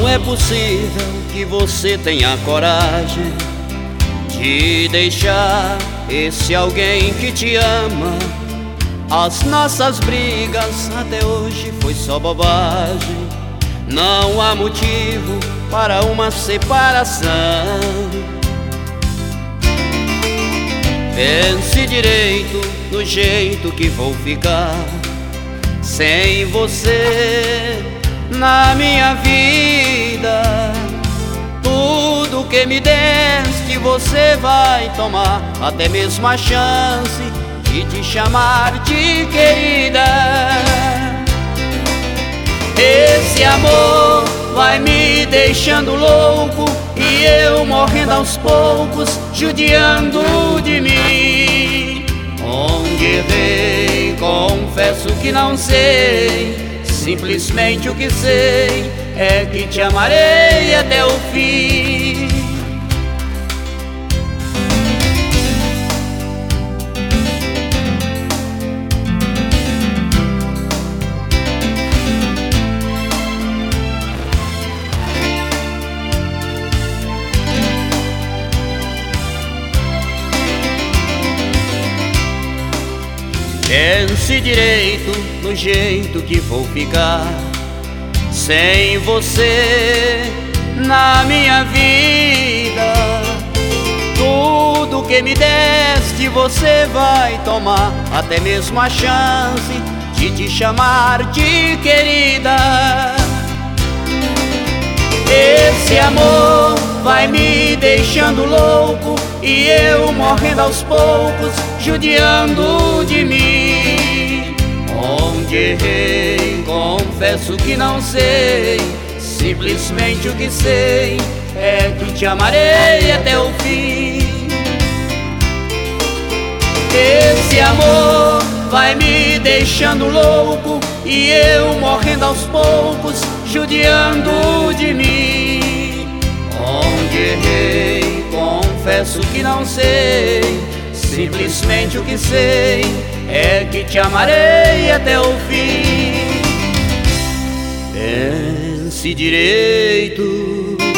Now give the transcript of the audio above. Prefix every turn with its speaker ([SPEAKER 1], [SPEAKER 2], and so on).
[SPEAKER 1] é possível que você tenha coragem de deixar esse alguém que te ama. As nossas brigas até hoje foi só bobagem. Não há motivo para uma separação. Pense direito no jeito que vou ficar sem você na minha vida. Tudo que me deste você vai tomar, até mesmo a chance de te chamar de querida. Esse amor vai me deixando louco e eu morrendo aos poucos, judiando de mim. Onde errei, confesso que não sei. Simplesmente o que sei é que te amarei até o fim. Pense direito no jeito que vou ficar sem você na minha vida. Tudo que me deste você vai tomar, até mesmo a chance de te chamar de querida. Esse amor vai me deixando louco e eu morrendo aos poucos, judiando de mim. Onde errei, confesso que não sei. Simplesmente o que sei é que te amarei até o fim. Esse amor vai me deixando louco e eu morrendo aos poucos, judiando de mim. Onde errei, confesso que não sei. Simplesmente o que sei é que te amarei até o fim. Pense direito